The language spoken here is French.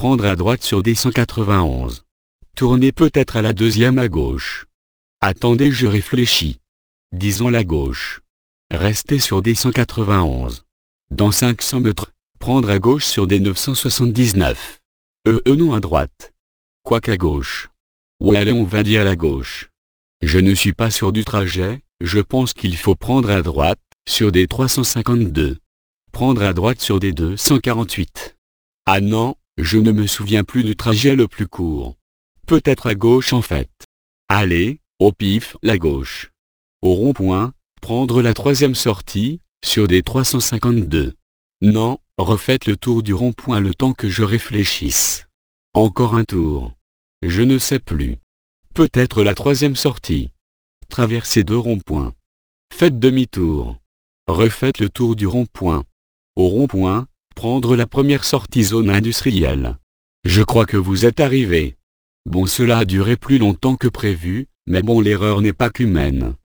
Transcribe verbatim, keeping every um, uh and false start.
prendre à droite sur D cent quatre-vingt-onze. Tournez peut-être à la deuxième à gauche. Attendez, je réfléchis. Disons la gauche. Restez sur D cent quatre-vingt-onze. Dans cinq cents mètres, prendre à gauche sur D neuf cent soixante-dix-neuf. Euh, euh non à droite. Quoi qu'à gauche. Ou allez, on va dire à gauche. Je ne suis pas sûr du trajet, je pense qu'il faut prendre à droite, sur D trois cent cinquante-deux. Prendre à droite sur D deux cent quarante-huit. Ah non, je ne me souviens plus du trajet le plus court. Peut-être à gauche en fait. Allez, au pif, la gauche. Au rond-point, prendre la troisième sortie, sur D trois cent cinquante-deux. Non, refaites le tour du rond-point le temps que je réfléchisse. Encore un tour. Je ne sais plus. Peut-être la troisième sortie. Traversez deux ronds-points. Faites demi-tour. Refaites le tour du rond-point. Au rond-point, prendre la première sortie zone industrielle. Je crois que vous êtes arrivé. Bon, cela a duré plus longtemps que prévu, mais bon, l'erreur n'est pas qu'humaine.